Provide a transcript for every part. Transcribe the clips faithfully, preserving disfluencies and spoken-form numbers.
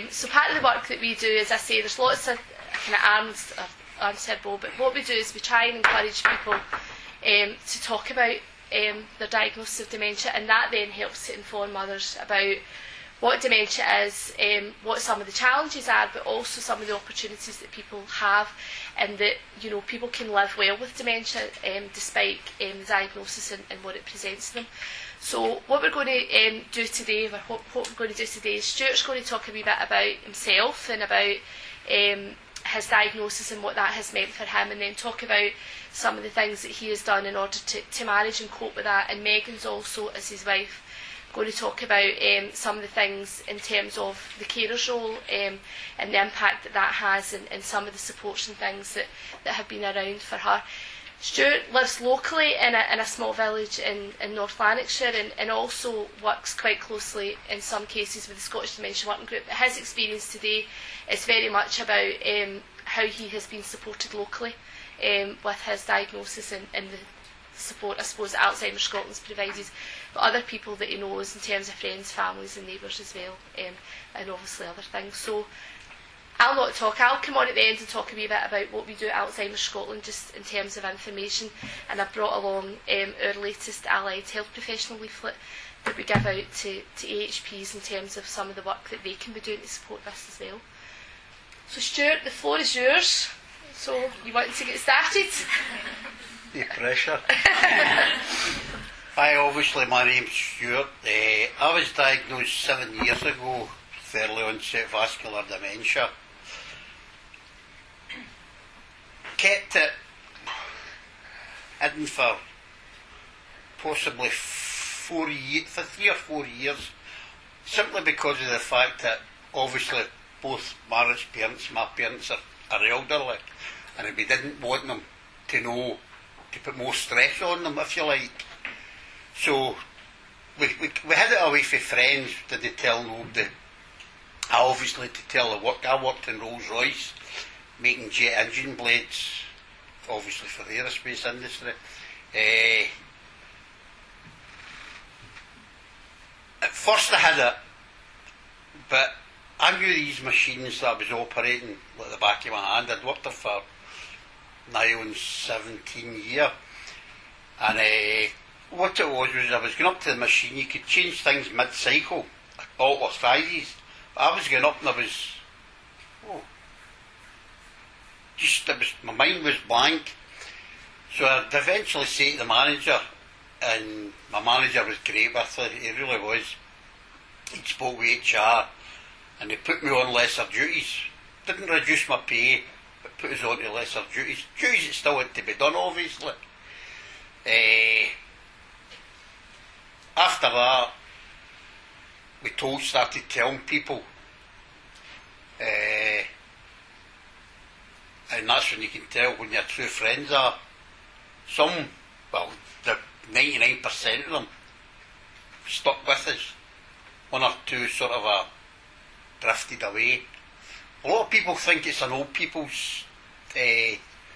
so part of the work that we do, as I say, there's lots of kind of arms, uh, arms to bow, but what we do is we try and encourage people um, to talk about um, their diagnosis of dementia, and that then helps to inform others about what dementia is, um, what some of the challenges are, but also some of the opportunities that people have, and that, you know, people can live well with dementia um, despite um, the diagnosis and, and what it presents them. So what we're going to um, do today, or what, what we're going to do today, is Stuart's going to talk a wee bit about himself and about um, his diagnosis and what that has meant for him, and then talk about some of the things that he has done in order to, to manage and cope with that. And Megan's also, as his wife, going to talk about um, some of the things in terms of the carer's role um, and the impact that that has, and, and some of the supports and things that, that have been around for her. Stuart lives locally in a, in a small village in, in North Lanarkshire, and, and also works quite closely in some cases with the Scottish Dementia Working Group. But his experience today is very much about um, how he has been supported locally um, with his diagnosis, and, and the support, I suppose, that Alzheimer's Scotland's provided, but other people that he knows in terms of friends, families and neighbours as well, um, and obviously other things. So I'll not talk, I'll come on at the end and talk a wee bit about what we do at Alzheimer's Scotland, just in terms of information, and I've brought along um, our latest allied health professional leaflet that we give out to, to A H Ps in terms of some of the work that they can be doing to support this as well. So Stuart, the floor is yours, so you want to get started? The pressure. Hi, obviously my name's Stuart. Uh, I was diagnosed seven years ago with early onset vascular dementia. Kept it hidden for possibly four years, for three or four years, simply because of the fact that obviously both Margaret's parents, my parents, are, are elderly, and we didn't want them to know, to put more stress on them, if you like. So we, we, we hid it away from friends, didn't tell nobody. I obviously, to tell the work, I worked in Rolls Royce, making jet engine blades, obviously for the aerospace industry. Uh, at first I had it, but I knew these machines that I was operating like the back of my hand. I'd worked there for nigh on seventeen years, and uh, what it was was I was going up to the machine. You could change things mid-cycle, all sizes. I was going up and I was, oh, just, it was, my mind was blank. So I'd eventually say to the manager, and my manager was great with it, he really was. He spoke with H R, and they put me on lesser duties. Didn't reduce my pay, but put us on to lesser duties. Duties that still had to be done, obviously. Uh, after that, we told, started telling people, uh, and that's when you can tell when your true friends are. Some, well, the ninety-nine percent of them stuck with us. One or two sort of uh, drifted away. A lot of people think it's an old people's uh,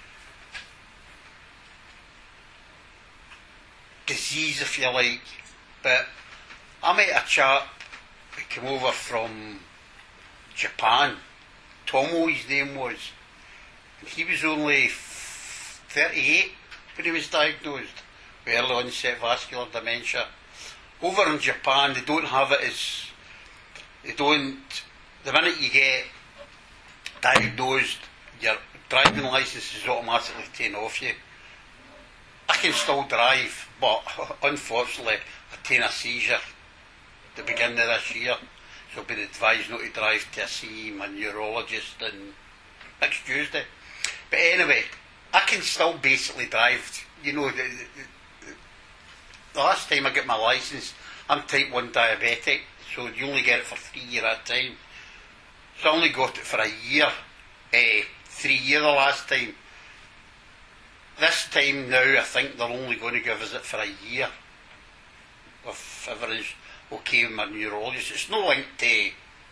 disease, if you like, but I met a chap who came over from Japan. Tomo, his name was, and he was only thirty-eight when he was diagnosed with early onset vascular dementia. Over in Japan, they don't have it as, they don't, the minute you get diagnosed, your driving licence is automatically taken off you. I can still drive, but unfortunately I taken a seizure at the beginning of this year, so I've been advised not to drive to see my neurologist on next Tuesday. But anyway, I can still basically drive. You know, the, the, the last time I got my licence, I'm type one diabetic, so you only get it for three years at a time. So I only got it for a year, eh, three years the last time. This time now, I think they're only going to give us it for a year, if everything's okay with my neurologist. It's no linked to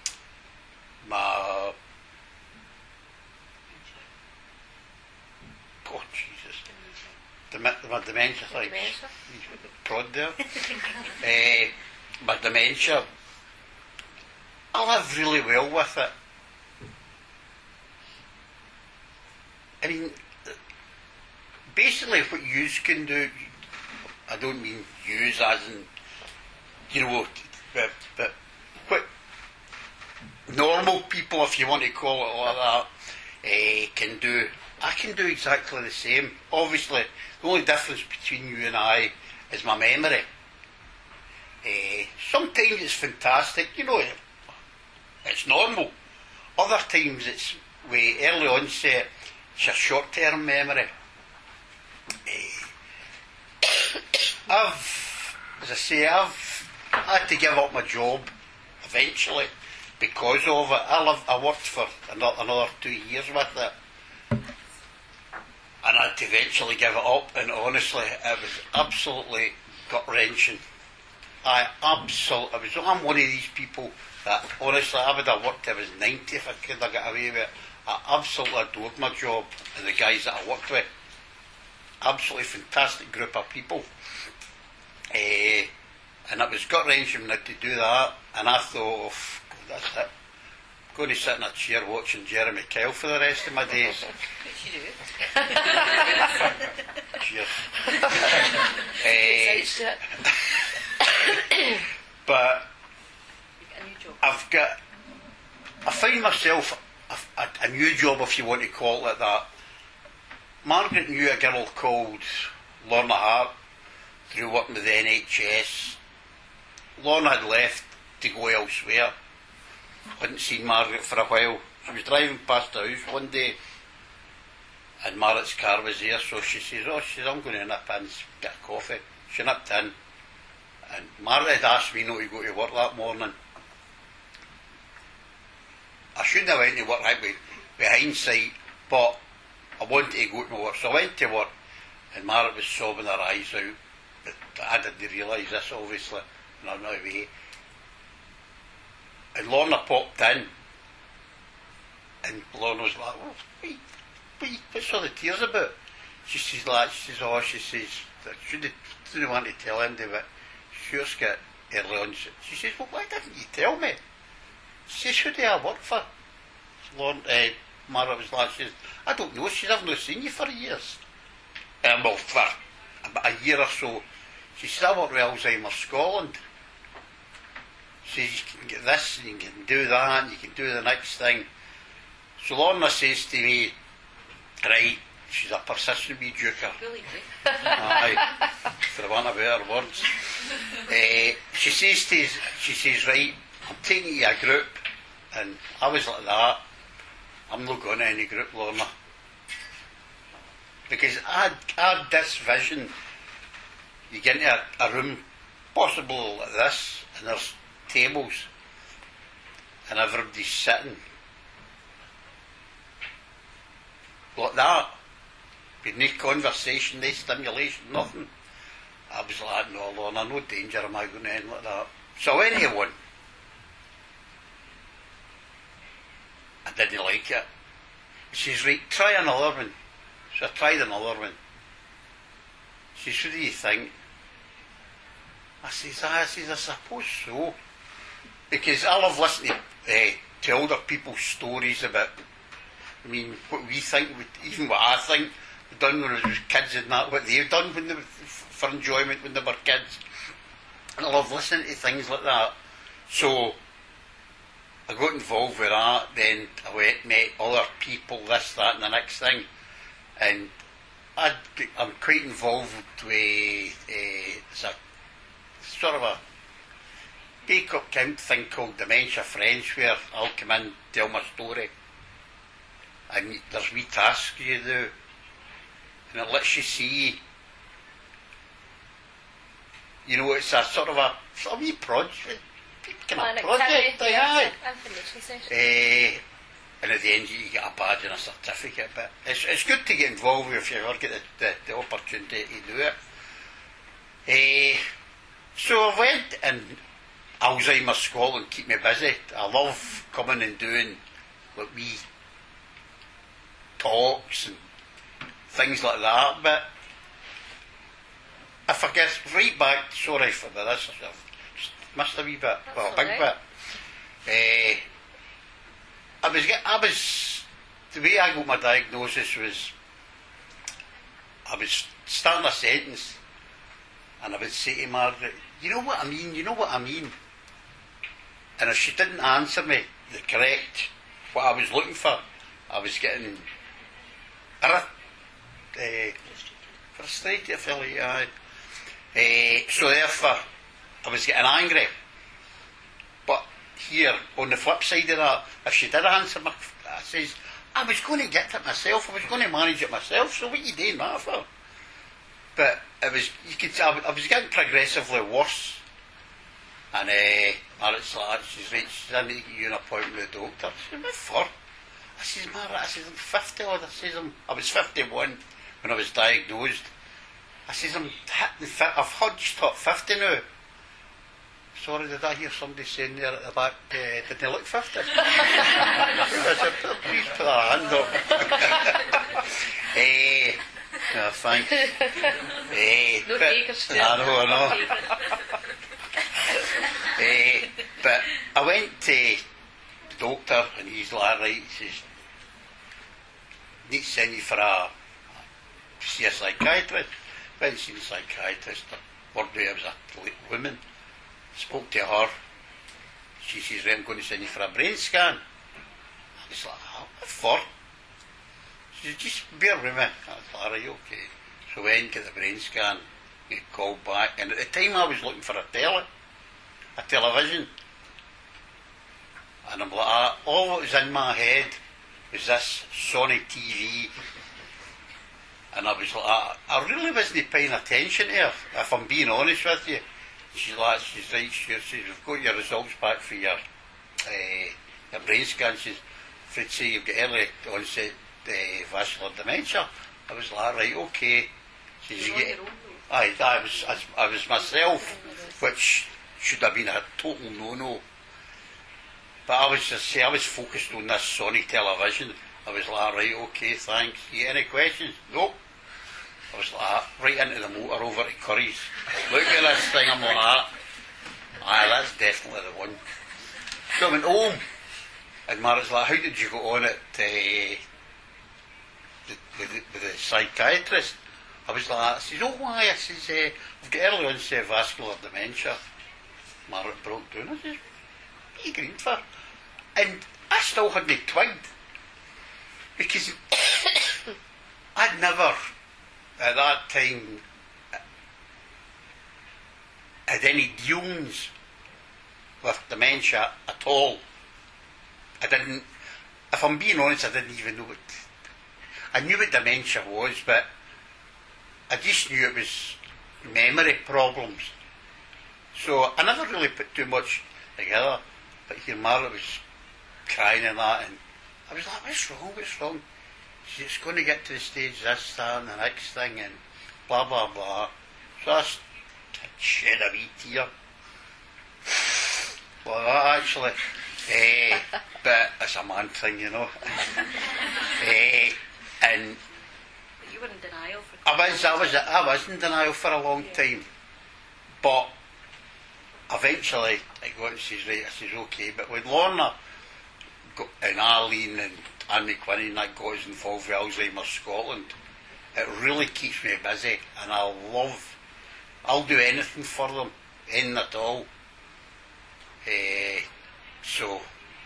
my, oh Jesus, Dem- my dementia, like, prod there. uh, my dementia. I, I live really well with it. I mean, basically what yous can do, I don't mean yous as in, you know, but, but what normal people, if you want to call it like that, uh, can do, I can do exactly the same. Obviously, the only difference between you and I is my memory. Uh, sometimes it's fantastic, you know, it's normal. Other times it's with early onset, it's a short-term memory. Uh, I've, as I say, I've had to give up my job eventually because of it. I, lived, I worked for another, another two years with it, and I had to eventually give it up. And honestly, it was absolutely gut-wrenching. I absolutely, I was, I'm one of these people that honestly I would have worked till I was ninety if I could have got away with it. I absolutely adored my job and the guys that I worked with. Absolutely fantastic group of people. Uh, and it was gut-wrenching when I had to do that, and I thought, oh, that's it. I'm going to sit in a chair watching Jeremy Kyle for the rest of my days. Cheers. uh, but I've got, I find myself a, a, a new job, if you want to call it like that. Margaret knew a girl called Lorna Hart through working with the N H S. Lorna had left to go elsewhere. Hadn't seen Margaret for a while. She was driving past the house one day and Margaret's car was there, so she says, oh, she says, I'm going to nip in and get a coffee. She nipped in, and Margaret had asked me not to go to work that morning. I shouldn't have went to work, right, with, with hindsight, but I wanted to go to my work, so I went to work, and Margaret was sobbing her eyes out. But I didn't realise this, obviously, and I'm not away. And Lorna popped in, and Lorna was like, oh, wait, wait, what's all the tears about? She says, like, she says, oh, she says, I shouldn't, didn't want to tell anybody, but she's got early on. She says, well, why didn't you tell me? She says, who do I work for? Lorna, uh, Margaret was like, she says, I don't know, she says, I've not seen you for years. Um, well, for about a year or so. She says, I work with Alzheimer's Scotland. She says, you can get this, and you can do that, and you can do the next thing. So Lorna says to me, right, she's a persistent wee joker. Aye, for the want of better words. Uh, she says to us, she says, right, I'm taking you to a group, and I was like that. I'm not going to any group, Lorna. Because I had, I had this vision. You get into a, a room, possible like this, and there's tables, and everybody's sitting like that, with no conversation, no stimulation, nothing. I was like, no, Lorna, no danger am I going to end like that. So I went to one. I didn't like it. She says, right, try another one. So I tried another one. She says, what do you think? I says, ah, I says, I suppose so. Because I love listening to, uh, to older people's stories about, I mean, what we think, even what I think we've done when we were kids and that, what they've done when they were, for enjoyment when they were kids. And I love listening to things like that. So I got involved with that, then I went met other people, this, that and the next thing. And I'd, I'm quite involved with uh, it's a sort of a wake-up count thing called Dementia Friends, where I'll come in, tell my story, and there's wee tasks you do, and it lets you see, you know, it's a sort of a, it's a wee project, kind of project, aye. Information session. Uh, and at the end you get a badge and a certificate, but it's, it's good to get involved with if you ever get the, the, the opportunity to do it. Uh, so I went, and Alzheimer's Scotland keep me busy. I love coming and doing like wee talks and things like that, but if I get right back, sorry for this, I've missed a wee bit, well a big bit. Uh, I was, get, I was, the way I got my diagnosis was, I was starting a sentence, and I would say to Margaret, you know what I mean, you know what I mean. And if she didn't answer me the correct, what I was looking for, I was getting uh, frustrated, I feel like, aye. Uh, so therefore, I was getting angry. But here, on the flip side of that, if she did answer me, I says, I was going to get it myself, I was going to manage it myself, so what are you doing that for? But it was, you could, I, I was getting progressively worse. And uh, Margaret's like, she's right, she says, I need to get you an appointment with the doctor. I said, what for? I says, Margaret, I says, I'm fifty odd. I says, I'm, I was fifty-one when I was diagnosed. I says, I'm hitting, fi- I've hudged top fifty now. Sorry, did I hear somebody saying there at the back, uh, didn't they look fifty? I said, please put that hand up. Eh, no, thanks. Eh, No takers, I know, I know. uh, but I went to the doctor and he's like, right, he says, need to send you for a, see a psychiatrist. Went to see the psychiatrist, one day I was a woman, spoke to her, she says, right, I'm going to send you for a brain scan. I was like, oh, what for? She says, just bear with me. I was like, are you okay? So I went, get the brain scan, get called back, and at the time I was looking for a telly. A television, and I'm like, ah, all that was in my head was this Sony T V, and I was like, I, I really wasn't paying attention to her, if I'm being honest with you. She's like, she's right, she says, we've got your results back for your, uh, your brain scan. She's afraid to say you've got early onset uh, vascular dementia. I was like, right, okay. She says, you get, I, I was, I, I was myself, which should have been a total no-no. But I was just say I was focused on this Sony television. I was like, right, okay, thanks. You got any questions? Nope. I was like, right into the motor over to Curry's. Look at this thing, I'm like, ah, aye, that's definitely the one. So I went home, and Margaret's like, how did you go on it uh, the, with, the, with the psychiatrist? I was like, I says, oh, why? I says, uh, I've got early onset vascular dementia. Margaret broke down. I says, what are you grieving for? And I still hadn't twigged. Because I'd never, at that time, had any dealings with dementia at all. I didn't, if I'm being honest, I didn't even know what, I knew what dementia was, but I just knew it was memory problems. So I never really put too much together. But here Margaret was crying and that, and I was like, what's wrong, what's wrong? She said, it's going to get to the stage, this, that, and the next thing, and blah, blah, blah. So I shed a wee tear. Well, that actually. Eh, but it's a man thing, you know. eh, and you were in denial for I was, I was, I was in denial for a long time. But eventually, I got and says, right, I says, okay. But when Lorna got, and Arlene and Annie Quinney and that got us involved with Alzheimer's Scotland, it really keeps me busy, and I love, I'll do anything for them, anything at all. Uh, so,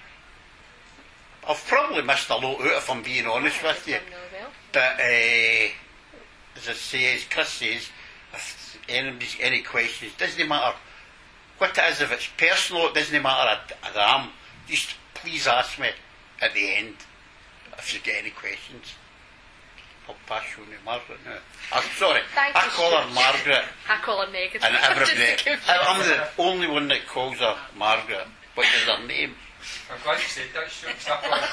I've probably missed a lot out if I'm being honest with you. But, uh, as I say, as Chris says, if anybody's any questions, it doesn't matter what it is, if it's personal, it doesn't matter a, a damn. Just please ask me at the end if you get any questions. I'll pass you on to Margaret now. I'm sorry, Thank I you, call her Stuart. Margaret, I call her Megan. and everybody, Just to I'm the only one that calls her Margaret, which is her name. I'm glad you said that, Stuart. Stuff like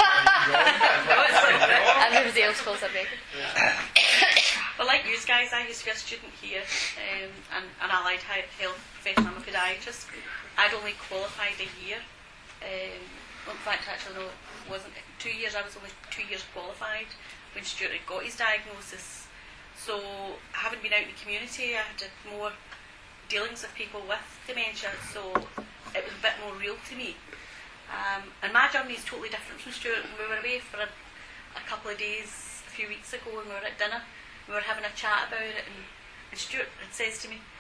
and everybody else calls her Megan. Well, like you guys, I used to be a student here, um, and an allied he- health professional. I'm a podiatrist. I'd only qualified a year. Um, well, in fact, actually, no, it wasn't two years. I was only two years qualified when Stuart had got his diagnosis. So, having been out in the community, I had more dealings with people with dementia, so it was a bit more real to me. Um, and my journey is totally different from Stuart. We were away for a, a couple of days a few weeks ago, and we were at dinner. We were having a chat about it, and, and Stuart had says to me,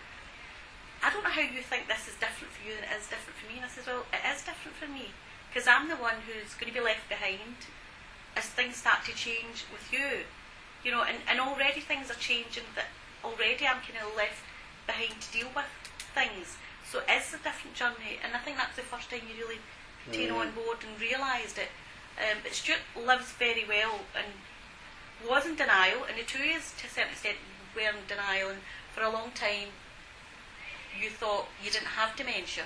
I don't know how you think this is different for you than it is different for me. And I says, well, it is different for me, because I'm the one who's going to be left behind as things start to change with you. You know, and, and already things are changing, that already I'm kind of left behind to deal with things. So it is a different journey, and I think that's the first time you really taken on board and realised it. Um, but Stuart lives very well and was in denial, and the two years to a certain extent were in denial, and for a long time you thought you didn't have dementia.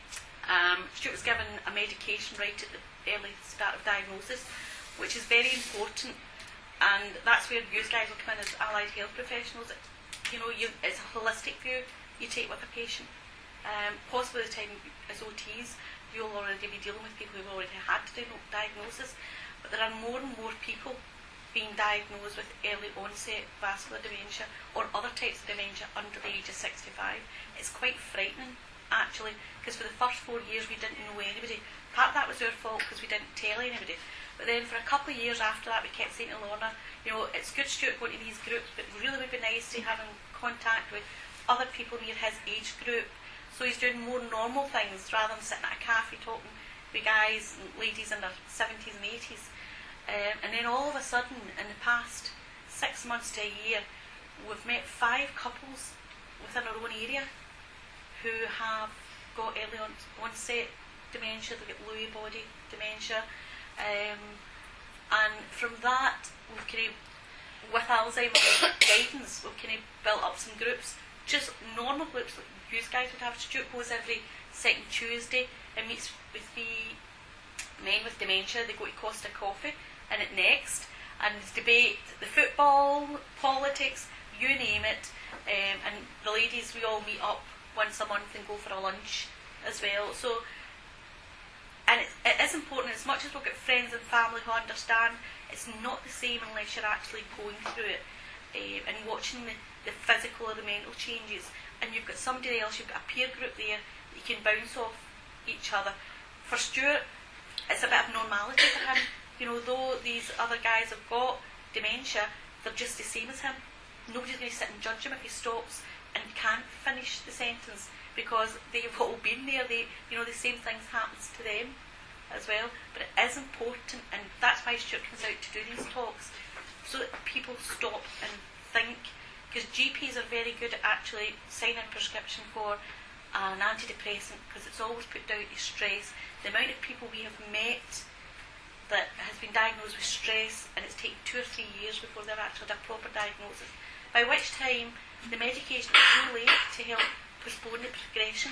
Um, Stuart was given a medication right at the early start of diagnosis, which is very important, and that's where you guys will come in as allied health professionals. You know, you, it's a holistic view you take with a patient. Um, possibly the time as O Ts, you'll already be dealing with people who've already had the diagnosis, but there are more and more people being diagnosed with early onset vascular dementia or other types of dementia under the age of sixty-five. It's quite frightening, actually, because for the first four years we didn't know anybody. Part of that was our fault because we didn't tell anybody, but then for a couple of years after that we kept saying to Lorna, you know, it's good Stuart going to these groups, but really would be nice to have in contact with other people near his age group. So he's doing more normal things rather than sitting at a cafe talking with guys and ladies in their seventies and eighties. Um, and then all of a sudden, in the past six months to a year, we've met five couples within our own area who have got early on, onset dementia. They've got Lewy body dementia. Um, and from that, we've kind of, with Alzheimer's guidance, we've kind of built up some groups, just normal groups like you guys would have. Stuart goes every second Tuesday and meets with the men with dementia. They go to Costa Coffee and at Next, and debate the football, politics, you name it. Um, and the ladies, we all meet up once a month and go for a lunch as well. So, and it, it is important, as much as we've got friends and family who understand, it's not the same unless you're actually going through it um, and watching the, the physical or the mental changes. And you've got somebody else, you've got a peer group there that you can bounce off each other. For Stuart, it's a bit of normality for him. You know, though these other guys have got dementia, they're just the same as him. Nobody's going to sit and judge him if he stops and can't finish the sentence, because they've all been there. They, you know, the same things happens to them as well. But it is important, and that's why Stuart comes out to do these talks, so that people stop and think. Because G Ps are very good at actually signing a prescription for an antidepressant, because it's always put down to stress. The amount of people we have met that has been diagnosed with stress, and it's taken two or three years before they've actually had a proper diagnosis, by which time the medication is too late to help postpone the progression.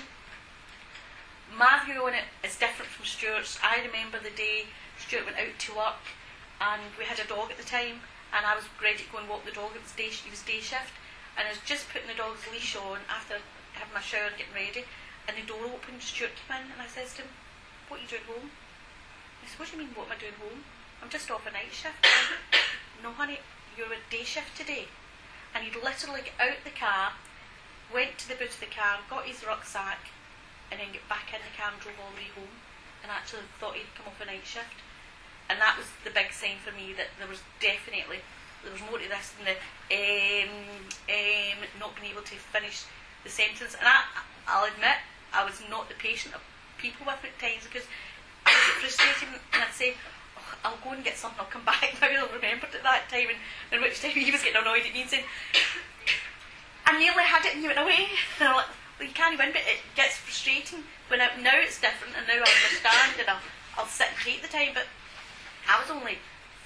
My view on it is different from Stuart's. I remember the day Stuart went out to work, and we had a dog at the time, and I was ready to go and walk the dog. It was day, it was day shift, and I was just putting the dog's leash on after having my shower and getting ready, and the door opened. Stuart came in, and I says to him, "What are you doing home?" I said, "What do you mean, what am I doing home? I'm just off a night shift." "No, honey, you're a day shift today." And he'd literally get out the car, went to the boot of the car, got his rucksack, and then get back in the car and drove all the way home, and actually thought he'd come off a night shift. And that was the big sign for me that there was definitely, there was more to this than the um, um, not being able to finish the sentence. And I, I'll admit, I was not the patient of people with it at times, because I was frustrated, and I'd say, oh, I'll go and get something, I'll come back. Maybe I'll remember it at that time, and in which time he was getting annoyed at me and saying, "I nearly had it and you went away." And I'm like, well, you can't win, but it gets frustrating. When I, now it's different, and now I understand, and I'll, I'll sit and take the time. But I was only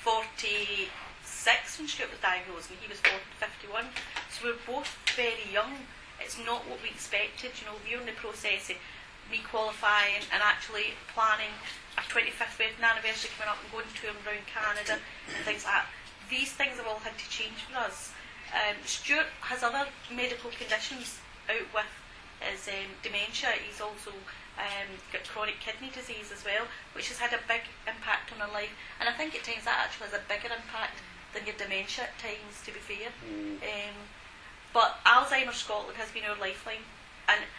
forty-six when Stuart was diagnosed, and he was fifty-one. So we were both very young. It's not what we expected. You know, we were in the process of me qualifying and actually planning our twenty-fifth wedding anniversary coming up and going to and around Canada and things like that. These things have all had to change for us. Um, Stuart has other medical conditions out with his um, dementia. He's also um, got chronic kidney disease as well, which has had a big impact on our life. And I think at times that actually has a bigger impact than your dementia at times, to be fair. Mm. Um, but Alzheimer's Scotland has been our lifeline. And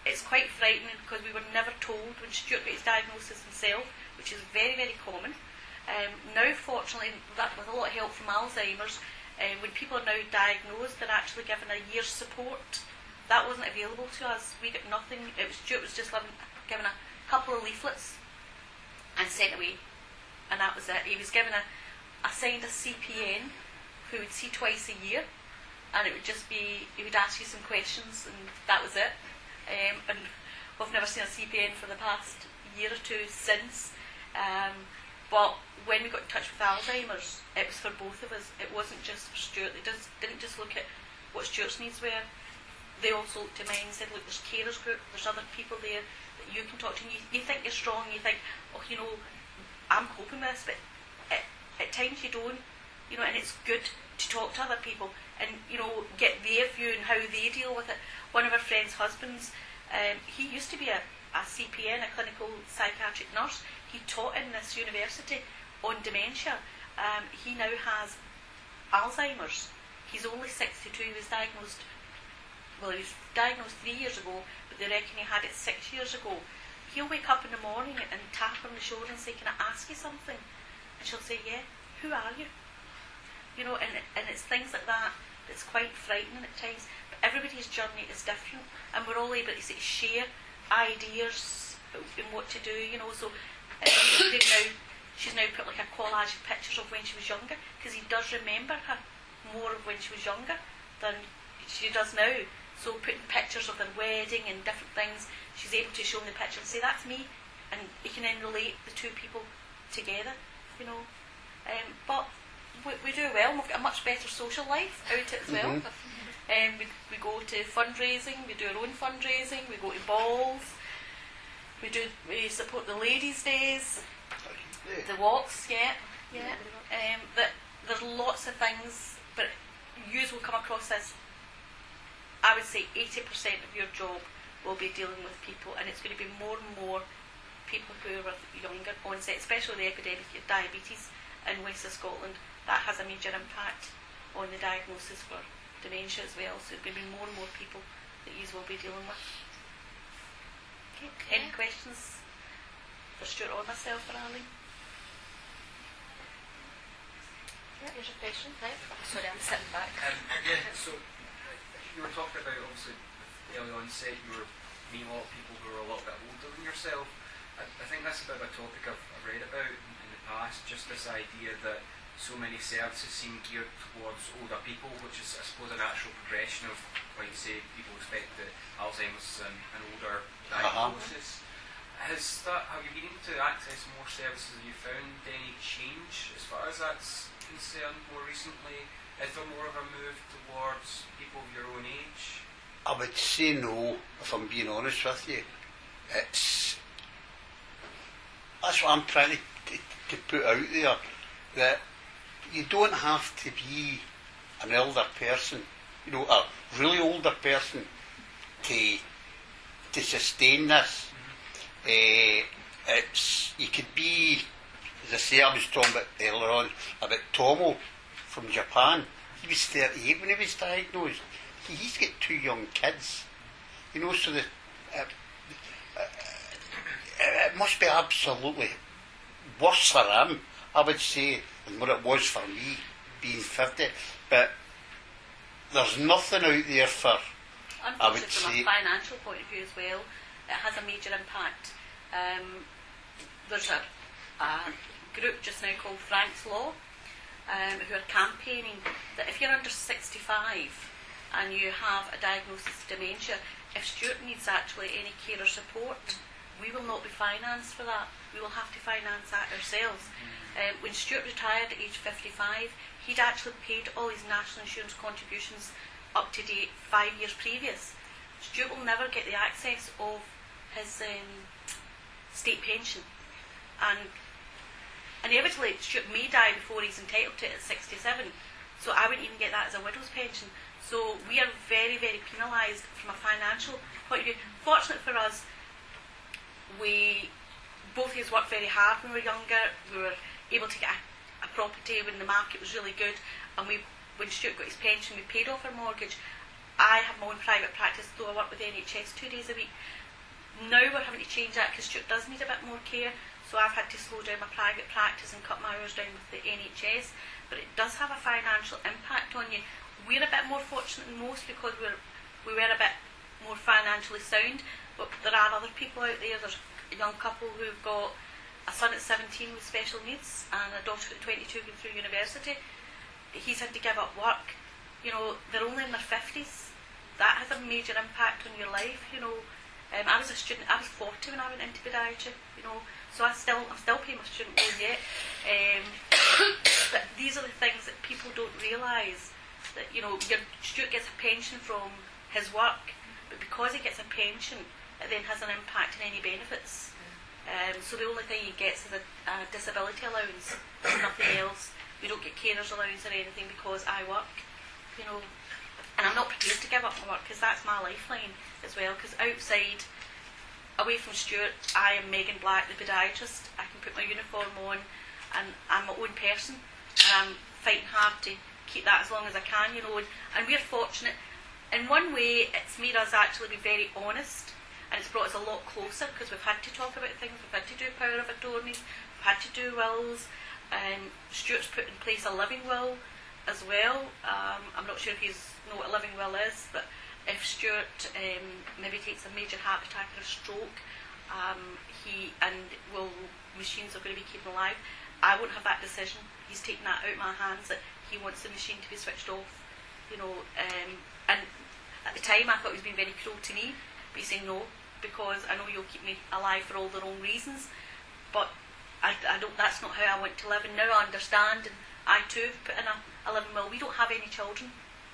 it's quite frightening because we were never told when Stuart got his diagnosis himself, which is very, very common. Um, now, fortunately, that with a lot of help from Alzheimer's, um, when people are now diagnosed, they're actually given a year's support. That wasn't available to us. We got nothing. It was Stuart was just living, given a couple of leaflets and sent away, and that was it. He was given a assigned a C P N who would see twice a year, and it would just be, he would ask you some questions, and that was it. Um, and we've never seen a C P N for the past year or two since. Um, but when we got in touch with Alzheimer's, it was for both of us. It wasn't just for Stuart. They just didn't just look at what Stuart's needs were. They also looked at mine and said, look, there's carers group, there's other people there that you can talk to. And you, you think you're strong, you think, oh, you know, I'm coping with this, but at, at times you don't, you know, and it's good to talk to other people and, you know, get their view and how they deal with it. One of our friends' husbands, um, he used to be a, a C P N, a clinical psychiatric nurse. He taught in this university on dementia. Um, he now has Alzheimer's. He's only sixty-two. He was diagnosed, well, he was diagnosed three years ago, but they reckon he had it six years ago. He'll wake up in the morning and tap her on the shoulder and say, can I ask you something? And she'll say, yeah. Who are you? You know, and and it's things like that that's quite frightening at times. But everybody's journey is different, and we're all able to say, share ideas in what to do. You know, so uh, now she's now put like a collage of pictures of when she was younger, because he does remember her more of when she was younger than she does now. So putting pictures of their wedding and different things, she's able to show him the picture and say, that's me, and he can then relate the two people together. You know, um, but. We, we do well. We've got a much better social life out it as well. Mm-hmm. Um, we, we go to fundraising. We do our own fundraising. We go to balls. We do. We support the ladies' days, the walks. Yeah, yeah. Um, that there's lots of things, but yous will come across as, I would say, eighty percent of your job will be dealing with people, and it's going to be more and more people who are younger onset, especially the epidemic of diabetes in West of Scotland. That has a major impact on the diagnosis for dementia as well. So there's going to be more and more people that you will be dealing with. Okay. Okay. Any questions for Stuart or myself or Arlene? Yeah, here's a question. Right. Sorry, I'm sitting back. Um, yeah, so you were talking about, obviously, with early onset, you were meeting a lot of people who were a little bit older than yourself. I, I think that's a bit of a topic I've, I've read about in, in the past, just this idea that so many services seem geared towards older people, which is, I suppose, a natural progression of, like you say, people expect that Alzheimer's and an older diagnosis. Uh-huh. Has that, have you been able to access more services? Have you found any change as far as that's concerned more recently? Is there more of a move towards people of your own age? I would say no, if I'm being honest with you. It's, that's what I'm trying to, to, to put out there, that you don't have to be an elder person, you know, a really older person to to sustain this. Mm-hmm. Uh, it's you could be, as I say, I was talking about earlier on about Tomo from Japan. He was thirty-eight when he was diagnosed. He, he's got two young kids, you know, so the, uh, uh, it must be absolutely worse for him, I would say, than what it was for me, being fifty. But there's nothing out there for, I would from say, a financial point of view as well, it has a major impact. Um, there's a, a group just now called Frank's Law, um, who are campaigning that if you're under sixty-five and you have a diagnosis of dementia, if Stuart needs actually any care or support, we will not be financed for that. We will have to finance that ourselves. Um, when Stuart retired at age fifty-five, he'd actually paid all his national insurance contributions up to date five years previous. Stuart will never get the access of his um, state pension, and inevitably Stuart may die before he's entitled to it at sixty-seven, so I wouldn't even get that as a widow's pension. So we are very, very penalised from a financial point of view. Fortunately for us, we both of us worked very hard when we were younger. We were able to get a, a property when the market was really good, and we, when Stuart got his pension, we paid off our mortgage. I have my own private practice, though I work with the N H S two days a week. Now we're having to change that because Stuart does need a bit more care, so I've had to slow down my private practice and cut my hours down with the N H S, but it does have a financial impact on you. We're a bit more fortunate than most because we're, we were a bit more financially sound, but there are other people out there. There's a young couple who've got a son at seventeen with special needs and a daughter at twenty-two going through university. He's had to give up work. You know, they're only in their fifties. That has a major impact on your life, you know. Um, I was a student, I was forty when I went into podiatry, you know, so I still, I'm still paying my student loan yet. Um, but these are the things that people don't realise, that, you know, your Stuart gets a pension from his work, but because he gets a pension, it then has an impact on any benefits. Um, so the only thing he gets is a, a disability allowance, nothing else. We don't get carers allowance or anything because I work. You know, and I'm not prepared to give up my work because that's my lifeline as well. Because outside, away from Stuart, I am Megan Black, the podiatrist. I can put my uniform on, and I'm my own person. And I'm fighting hard to keep that as long as I can. You know, and, and we're fortunate. In one way, it's made us actually be very honest, and it's brought us a lot closer because we've had to talk about things. We've had to do power of attorneys. We've had to do wills. Um, Stuart's put in place a living will as well. Um, I'm not sure if you know what a living will is, but if Stuart um, maybe takes a major heart attack or a stroke, um, he and will machines are going to be keeping alive, I won't have that decision. He's taken that out of my hands that he wants the machine to be switched off. You know, um, and at the time I thought he was being very cruel to me, but he's saying no, because I know you'll keep me alive for all the wrong reasons, but I, I don't. That's not how I want to live, and now I understand. And I too have put in a, a living will. We don't have any children,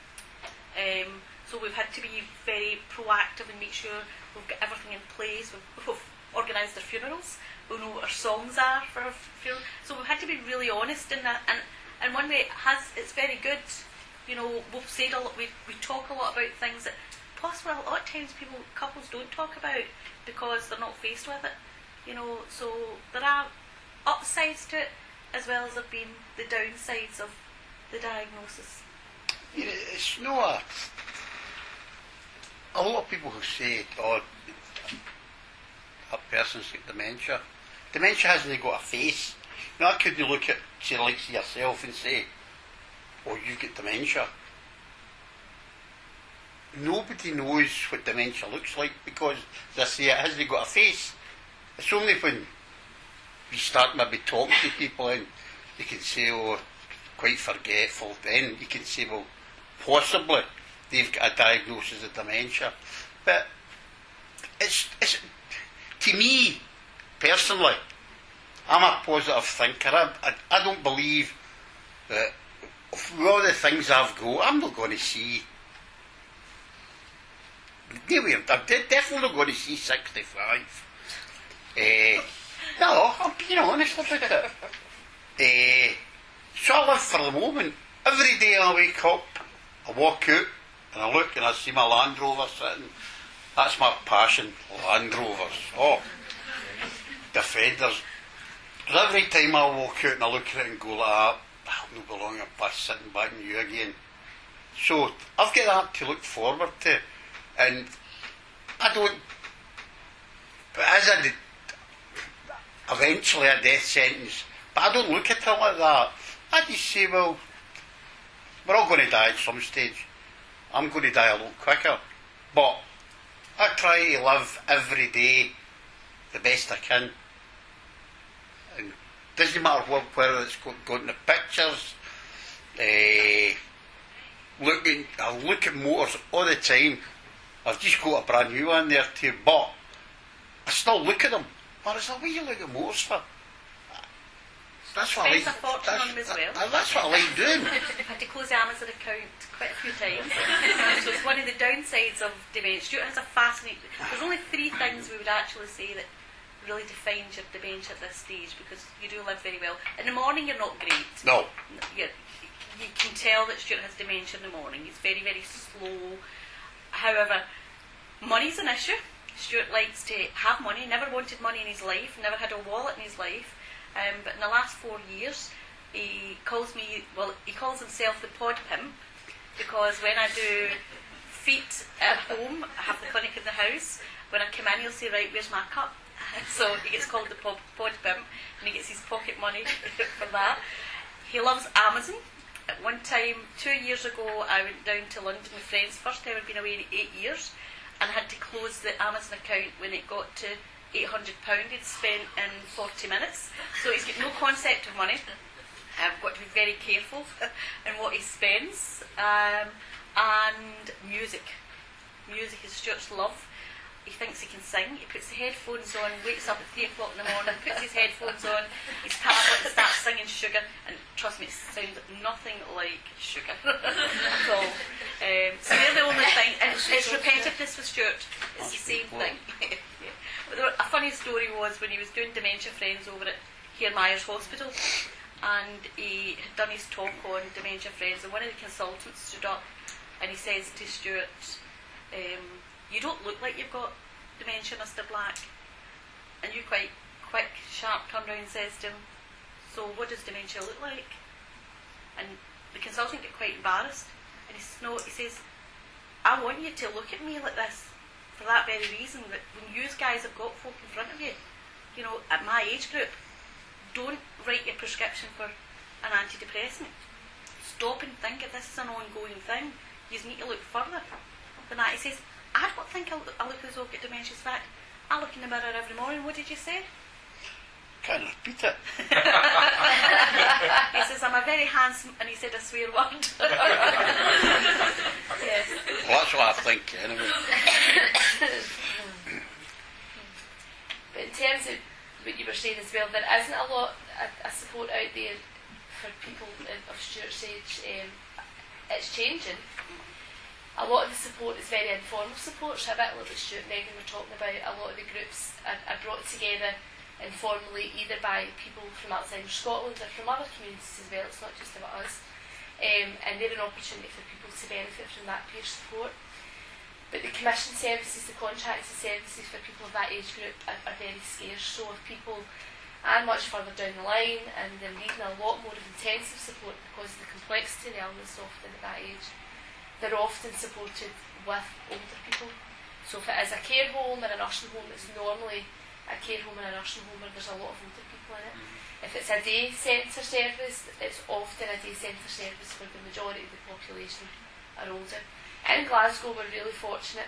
um, so we've had to be very proactive and make sure we've got everything in place. We've, we've organised our funerals. We know what our songs are for our funeral. So we've had to be really honest in that. And and one way it has, it's very good. You know, we've said a lot. We we talk a lot about things that possibly a lot of times people couples don't talk about because they're not faced with it. You know, so there are upsides to it, as well as there being the downsides of the diagnosis. You know, it's not a, a lot of people who say, oh, a person's got dementia. Dementia hasn't got a face. You know, I couldn't look at, say, like yourself and say, oh, you've got dementia. Nobody knows what dementia looks like because, as I say, it hasn't got a face. It's only when you start maybe talking to people and you can say, oh, quite forgetful, then you can say, well, possibly they've got a diagnosis of dementia. But it's, it's to me, personally, I'm a positive thinker. I, I, I don't believe that with all the things I've got, I'm not going to see, anyway, I'm de- definitely not going to see sixty-five. Uh, no, I'm being honest about it. Uh, so I live for the moment. Every day I wake up, I walk out and I look and I see my Land Rover sitting. That's my passion, Land Rovers. Oh, Defenders. Because every time I walk out and I look at it and go like that, I'll not be long I'm sitting back in you again. So I've got that to look forward to. And I don't, but as I did, eventually a death sentence, but I don't look at it like that. I just say, well, we're all going to die at some stage. I'm going to die a lot quicker. But I try to live every day the best I can. And it doesn't matter what, whether it's going to pictures, uh, looking, I look at motors all the time. I've just got a brand new one there too, but I still look at them. Whereas, what are you looking at motors for? That's what I like. Spends a fortune on them as well. That, that's what I like doing. I've had to close the Amazon account quite a few times. So it's one of the downsides of dementia. Stuart has a fascinating... There's only three things we would actually say that really defines your dementia at this stage, because you do live very well. In the morning you're not great. No. You're, you can tell that Stuart has dementia in the morning. He's very, very slow. However, money's an issue. Stuart likes to have money, never wanted money in his life, never had a wallet in his life. Um, but in the last four years, he calls me, well, he calls himself the pod pimp, because when I do feet at home. I have the clinic in the house. When I come in, he'll say, right, where's my cup? So he gets called the pod, pod pimp, and he gets his pocket money for that. He loves Amazon. At one time, two years ago, I went down to London with friends. First time I'd been away in eight years, and had to close the Amazon account when it got to eight hundred pounds he'd spent in forty minutes. So he's got no concept of money. I've got to be very careful in what he spends. Um, and music. Music is Stuart's love. He thinks he can sing. He puts the headphones on, wakes up at three o'clock in the morning, puts his headphones on, his tablet, and starts singing Sugar. And trust me, it sounds nothing like Sugar at all. Um, so they're the only thing. And it's, it's repetitiveness with Stuart. It's the same thing. Yeah. But there, a funny story was when he was doing Dementia Friends over at Hare Myers Hospital, and he had done his talk on Dementia Friends, and one of the consultants stood up and he says to Stuart, um, you don't look like you've got dementia, Mister Black. And you quite quick, sharp, turned around and says to him, so what does dementia look like? And the consultant got quite embarrassed. And he says, no, he says, I want you to look at me like this for that very reason, that when you guys have got folk in front of you, you know, at my age group, don't write your prescription for an antidepressant. Stop and think if this is an ongoing thing. You need to look further than that. He says, I don't think I look, I look as though I've got dementia. In fact, I look in the mirror every morning. What did you say? Can't repeat it. He says, I'm a very handsome, and he said a swear word. Yes. Well, that's what I think, anyway. But in terms of what you were saying as well, there isn't a lot of support out there for people of Stuart's age. Um, it's changing. A lot of the support is very informal support, so a bit like what Stuart and Megan were talking about. A lot of the groups are, are brought together informally, either by people from Alzheimer's Scotland or from other communities as well. It's not just about us. Um, and they're an opportunity for people to benefit from that peer support. But the commission services, the contracted services for people of that age group are, are very scarce. So if people are much further down the line and they're needing a lot more of intensive support because of the complexity of the illness often at that age, they're often supported with older people. So if it is a care home or a nursing home, it's normally a care home and a nursing home where there's a lot of older people in it. Mm-hmm. If it's a day centre service, it's often a day centre service where the majority of the population are older. In Glasgow, we're really fortunate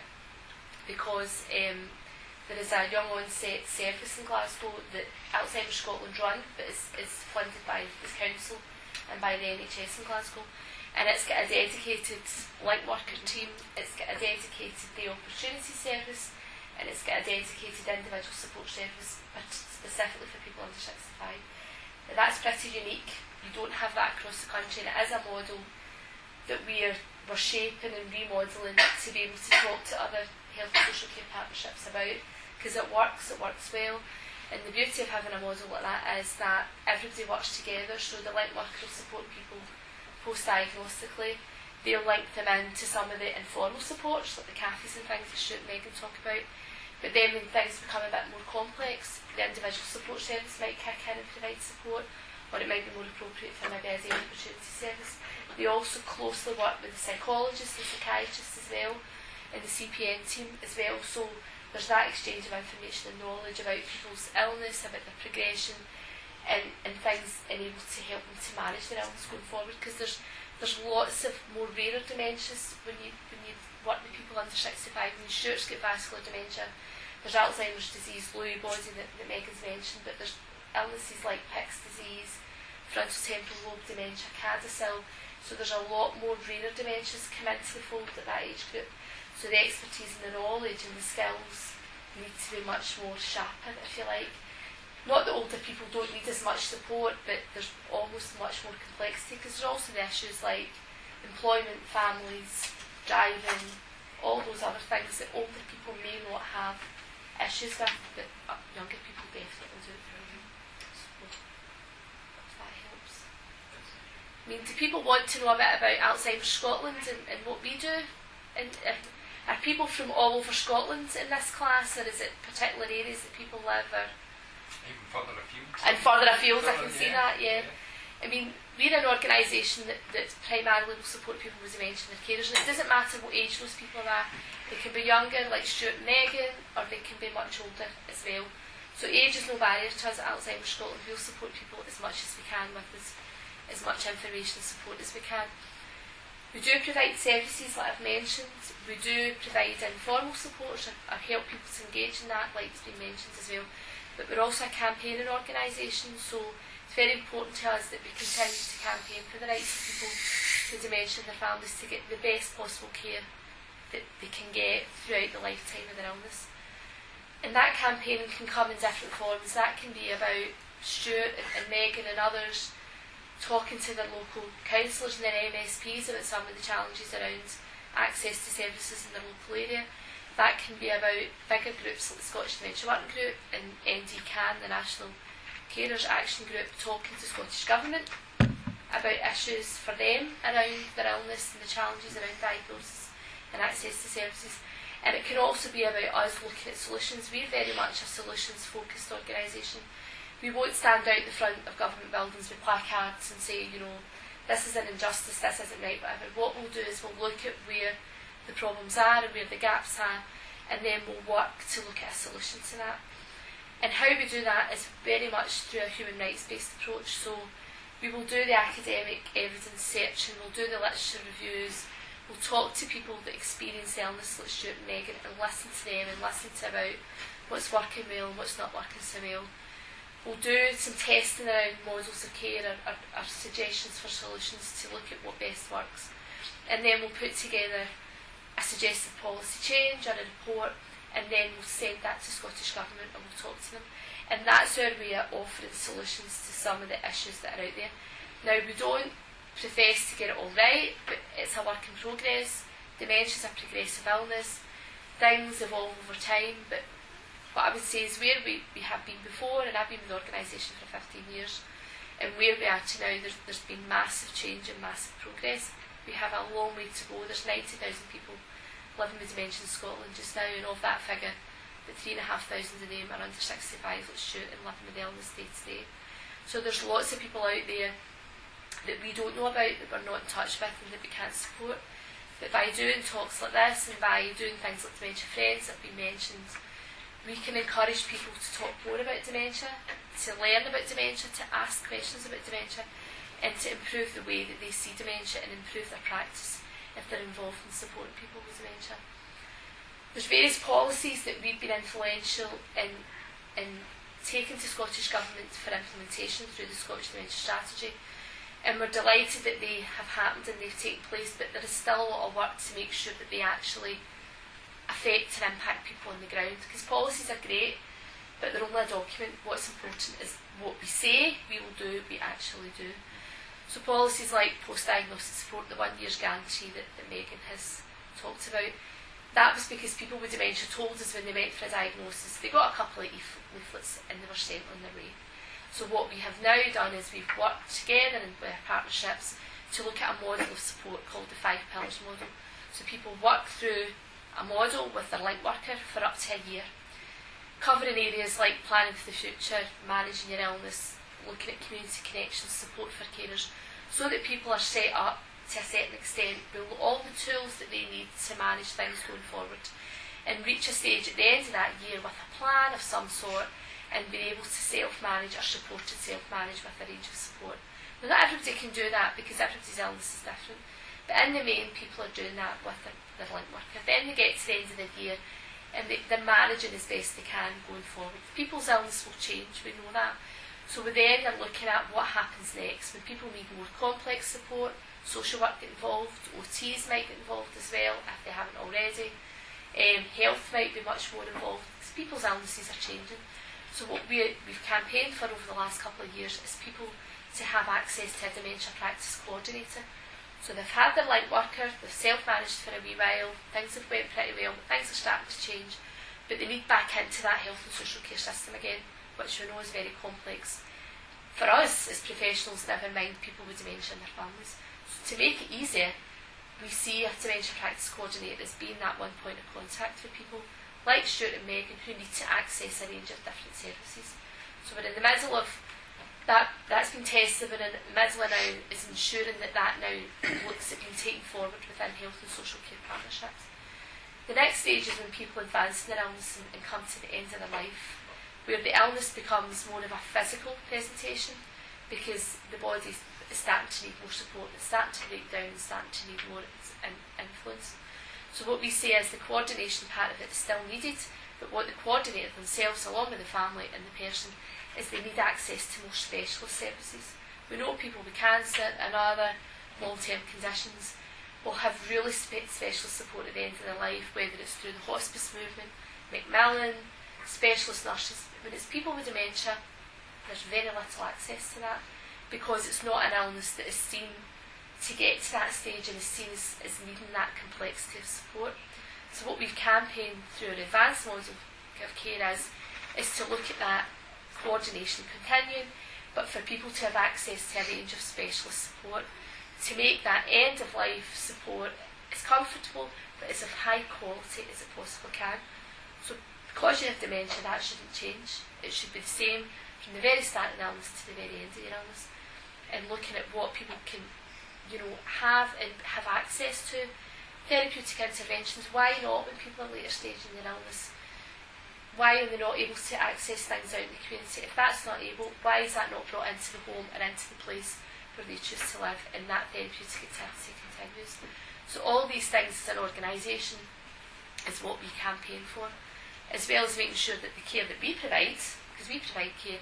because um, there is a young onset service in Glasgow that Alzheimer's Scotland run, but is, is funded by the council and by the N H S in Glasgow. And it's got a dedicated link worker team, it's got a dedicated day opportunity service, and it's got a dedicated individual support service specifically for people under sixty-five. Now, that's pretty unique. You don't have that across the country, and it is a model that we're, we're shaping and remodelling to be able to talk to other health and social care partnerships about, because it works, it works well. And the beauty of having a model like that is that everybody works together, so the link worker will support people post-diagnostically. They'll link them into some of the informal supports, like the cafes and things that Stuart and Megan talk about. But then when things become a bit more complex, the individual support service might kick in and provide support, or it might be more appropriate for maybe a day opportunity service. They also closely work with the psychologists, the psychiatrists as well, and the C P N team as well. So there's that exchange of information and knowledge about people's illness, about their progression, and, and things enabled to help them to manage their illness going forward, because there's there's lots of more rarer dementias when you when you work with people under sixty-five. And Stuart's got vascular dementia, there's Alzheimer's disease, Lewy body that, that Megan's mentioned, but there's illnesses like Pick's disease, frontotemporal lobe dementia, CADASIL. So there's a lot more rarer dementias come into the fold at that age group. So the expertise and the knowledge and the skills need to be much more sharpened, if you like. Not that older people don't need as much support, but there's almost much more complexity, because there's also the issues like employment, families, driving, all those other things that older people may not have issues with, that younger people definitely do. So, if that helps. I mean, do people want to know a bit about Alzheimer's Scotland and, and what we do? And are, are people from all over Scotland in this class, or is it particular areas that people live, or even further afield? and further afield, I can see yeah, that, yeah. I mean, we're an organisation that, that primarily will support people with dementia and their carers, and it doesn't matter what age those people are. They can be younger, like Stuart and Megan, or they can be much older as well. So age is no barrier to us at Alzheimer's Scotland. We'll support people as much as we can with as, as much information and support as we can. We do provide services, like I've mentioned. We do provide informal support or, or help people to engage in that, like it's been mentioned as well. But we're also a campaigning organisation, so it's very important to us that we continue to campaign for the rights of people with dementia and their families to get the best possible care that they can get throughout the lifetime of their illness. And that campaigning can come in different forms. That can be about Stuart and, and Megan and others talking to their local councillors and their M S Ps about some of the challenges around access to services in their local area. That can be about bigger groups like the Scottish Dementia Working Group and N D C A N, the National Carers Action Group, talking to Scottish Government about issues for them around their illness and the challenges around diagnosis and access to services. And it can also be about us looking at solutions. We're very much a solutions focused organisation. We won't stand out the front of government buildings with placards and say, you know, this is an injustice, this isn't right, whatever. What we'll do is we'll look at where the problems are and where the gaps are, and then we'll work to look at a solution to that. And how we do that is very much through a human rights based approach. So we will do the academic evidence searching, we'll do the literature reviews, we'll talk to people that experience illness like Stuart and Megan and listen to them and listen to about what's working well and what's not working so well. We'll do some testing around models of care or, or, or suggestions for solutions to look at what best works. And then we'll put together a suggested policy change or a report, and then we'll send that to Scottish Government and we'll talk to them. And that's our way of offering solutions to some of the issues that are out there. Now, we don't profess to get it all right, but it's a work in progress. Dementia is a progressive illness. Things evolve over time, but what I would say is where we, we have been before, and I've been with the organisation for fifteen years, and where we are to now, there's, there's been massive change and massive progress. We have a long way to go. There's ninety thousand people living with dementia in Scotland just now, and of that figure, that three and a half thousand of them are under sixty-five, like Stuart, and living with illness day to day. So there's lots of people out there that we don't know about, that we're not in touch with, and that we can't support. But by doing talks like this, and by doing things like Dementia Friends that have been mentioned, we can encourage people to talk more about dementia, to learn about dementia, to ask questions about dementia, and to improve the way that they see dementia and improve their practice if they're involved in supporting people with dementia. There's various policies that we've been influential in, in taking to Scottish Government for implementation through the Scottish Dementia Strategy, and we're delighted that they have happened and they've taken place, but there is still a lot of work to make sure that they actually affect and impact people on the ground, because policies are great, but they're only a document. What's important is what we say we will do, we actually do. So policies like post-diagnosis support, the one year's guarantee that, that Megan has talked about, that was because people with dementia told us when they went for a diagnosis, they got a couple of leaflets and they were sent on their way. So what we have now done is we've worked together and with partnerships to look at a model of support called the Five Pillars model. So people work through a model with their link worker for up to a year, covering areas like planning for the future, managing your illness, looking at community connections, support for carers, so that people are set up to a certain extent with all the tools that they need to manage things going forward, and reach a stage at the end of that year with a plan of some sort, and be able to self-manage or supported self-manage with a range of support. Now, not everybody can do that because everybody's illness is different, but in the main, people are doing that with their, their link worker. Then they get to the end of the year and they, they're managing as best they can going forward. People's illness will change, we know that. So we then are looking at what happens next. When people need more complex support, social work get involved, O Ts might get involved as well if they haven't already. Um, health might be much more involved because people's illnesses are changing. So what we, we've campaigned for over the last couple of years is people to have access to a dementia practice coordinator. So they've had their link worker, they've self-managed for a wee while, things have went pretty well, but things are starting to change, but they need back into that health and social care system again, which we know is very complex for us as professionals, never mind people with dementia and their families. So to make it easier, we see a dementia practice coordinator as being that one point of contact for people like Stuart and Megan who need to access a range of different services. So we're in the middle of that, that's been tested within Midland now, is ensuring that that now looks at being taken forward within health and social care partnerships. The next stage is when people advance in their illness and, and come to the end of their life, where the illness becomes more of a physical presentation, because the body is starting to need more support, it's starting to break down, it's starting to need more in, influence. So what we say is the coordination part of it is still needed, but what the coordinator themselves, along with the family and the person, is they need access to more specialist services. We know people with cancer and other long-term conditions will have really spe- specialist support at the end of their life, whether it's through the hospice movement, Macmillan, specialist nurses. When it's people with dementia, there's very little access to that, because it's not an illness that is seen to get to that stage and is seen as, as needing that complexity of support. So what we've campaigned through our advanced model of care is, is to look at that coordination continuing, but for people to have access to a range of specialist support, to make that end of life support as comfortable but as of high quality as it possibly can. So because you have dementia, that shouldn't change. It should be the same from the very start of the illness to the very end of your illness, and looking at what people can, you know, have and have access to. Therapeutic interventions, why not when people are later stage in their illness? Why are they not able to access things out in the community? If that's not able, why is that not brought into the home and into the place where they choose to live, and that therapeutic activity continues? So all these things as an organisation is what we campaign for, as well as making sure that the care that we provide, because we provide care,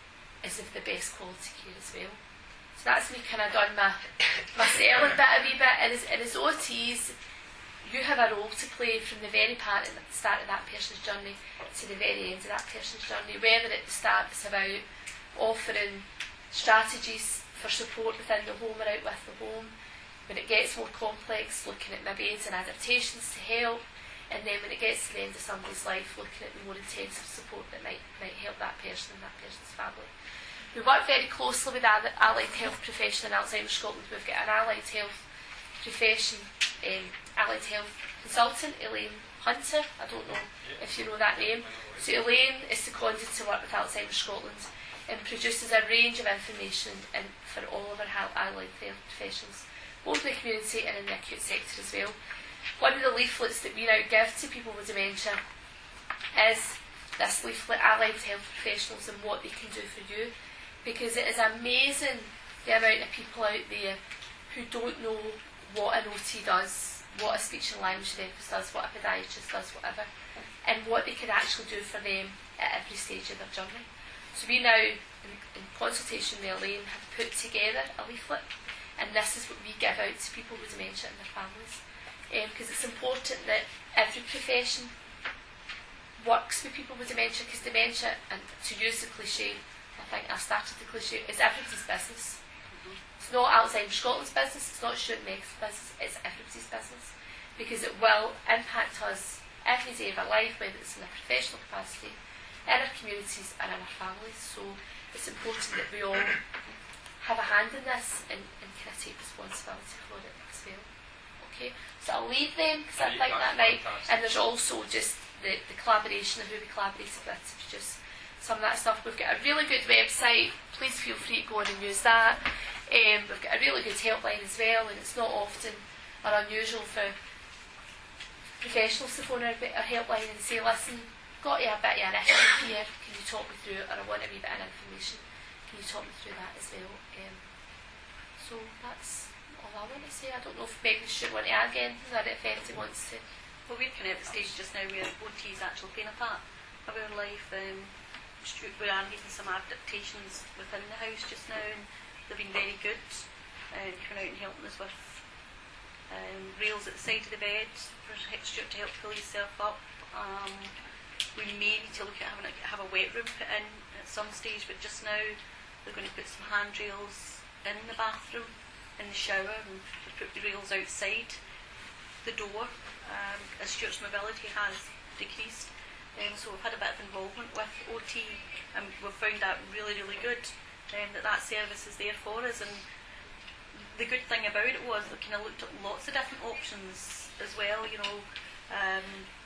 is of the best quality care as well. So that's me kind of done my, my selling bit a wee bit, and as, and as O Ts, you have a role to play from the very part at the start of that person's journey to the very end of that person's journey, whether at the start it's about offering strategies for support within the home or out with the home, when it gets more complex, looking at maybe aids and adaptations to help, and then when it gets to the end of somebody's life, looking at the more intensive support that might, might help that person and that person's family. We work very closely with the allied health profession in Alzheimer's Scotland. We've got an allied health profession, um, allied health consultant, Elaine Hunter. I don't know if you know that name. So Elaine is seconded to work with Alzheimer's Scotland and produces a range of information in, for all of our allied health professions, both in the community and in the acute sector as well. One of the leaflets that we now give to people with dementia is this leaflet, Allied Health Professionals and What They Can Do For You, because it is amazing the amount of people out there who don't know what an O T does, what a speech and language therapist does, what a podiatrist does, whatever, and what they can actually do for them at every stage of their journey. So we now, in, in consultation with Elaine, have put together a leaflet, and this is what we give out to people with dementia and their families, because um, it's important that every profession works with people with dementia, because dementia, and to use the cliche, I think I started the cliche, is everybody's business. It's not Alzheimer's Scotland's business, it's not Stuart Meg's business, it's everybody's business, because it will impact us every day of our life, whether it's in a professional capacity, in our communities and in our families. So it's important that we all have a hand in this and, and kind of take responsibility for it as well. Okay, so I'll leave them because I think that might, and there's also just the, the collaboration of who we collaborated with to produce some of that stuff. We've got a really good website, please feel free to go on and use that. Um, we've got a really good helpline as well, and it's not often or unusual for professionals to phone our, our helpline and say, listen, got you a bit of an issue here, can you talk me through it, or I want a wee bit of information, can you talk me through that as well? Um, so that's all I want to say. I don't know if Megan should want to add anything, or if anybody wants to. Well, we're kind of at the stage just now where O T is actually playing a part of our life. Um, Stuart, we are making some adaptations within the house just now, and they've been very good, um, coming out and helping us with um, rails at the side of the bed for Stuart to help pull himself up. Um, we may need to look at having a, have a wet room put in at some stage, but just now they're going to put some handrails in the bathroom, in the shower, and put the rails outside the door, um, as Stuart's mobility has decreased. Um, so we've had a bit of involvement with O T, and we've found that really, really good, um, that that service is there for us. And the good thing about it was they kind of looked at lots of different options as well, you know, um,